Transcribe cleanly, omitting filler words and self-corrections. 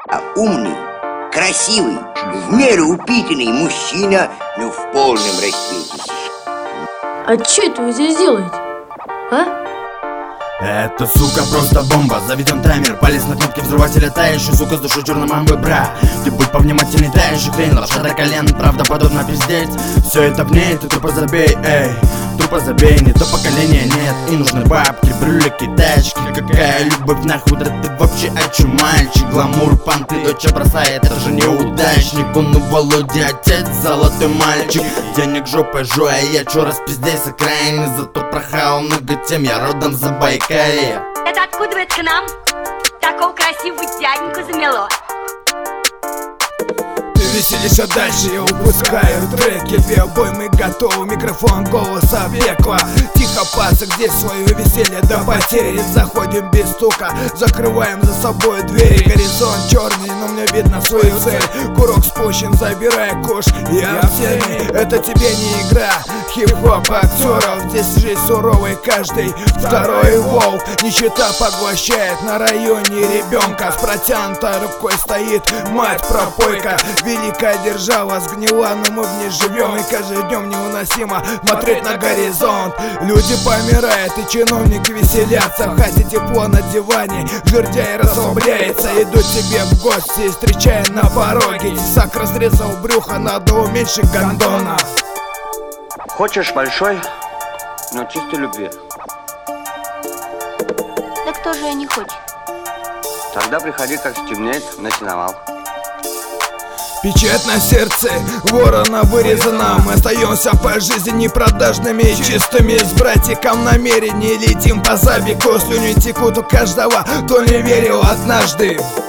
А умный, красивый, в меру упитанный мужчина, но в полном расцвете. А че это вы здесь делаете? А? Эта сука просто бомба, заведем таймер, палец на кнопке взрывателя тающий, сука с душой черной мамбы, бра. Ты будь повнимательней, тающий хрень, лапша до колен, правдоподобно пиздеть. Все это в ней, ты тупо забей, эй, тупо забей, не то поколения нет. И нужны бабки, брюлики, тачки, какая любовь нахуй, да ты вообще о чем, мальчик? Гламур, понты, дочь бросает, это же неудачник. Он у Володи отец, золотой мальчик, денег жопой жуя, я чё раз пиздей с окраины, зато прохавал много тем, я родом за Байкалье. Это откуда это к нам? Такого красивого дяденьку замело. Ты веселишься дальше, я выпускаю треки. Две обоймы готовы, микрофон, голоса пекла. Тихо, паца, где свое веселье до потери. Заходим без стука, закрываем за собой двери. Горизонт черный, но мне видно свою цель. Курок спущен, забирая куш, я в теме. Это тебе не игра хип-хоп актеров. Здесь жизнь суровой, каждый второй волк. Нищета поглощает на районе ребенка. С протянутой рукой стоит мать-пропойка. Великая держава сгнила, но мы в ней живем. И каждый днем невыносимо смотреть на горизонт. Люди помирают и чиновники веселятся. В хате тепло на диване, жердяй расслабляется. Идут тебе в гости, встречая на пороге. Тесак разрезал брюхо, надо уменьшить гондона. Хочешь большой, но чистой любви? Да кто же не хочет? Тогда приходи, как стемнеет, на сеновал. Печать на сердце ворона вырезана. Мы остаемся по жизни непродажными и чистыми. С братиком намерение летим по забегу. Слюни текут у каждого, кто не верил однажды.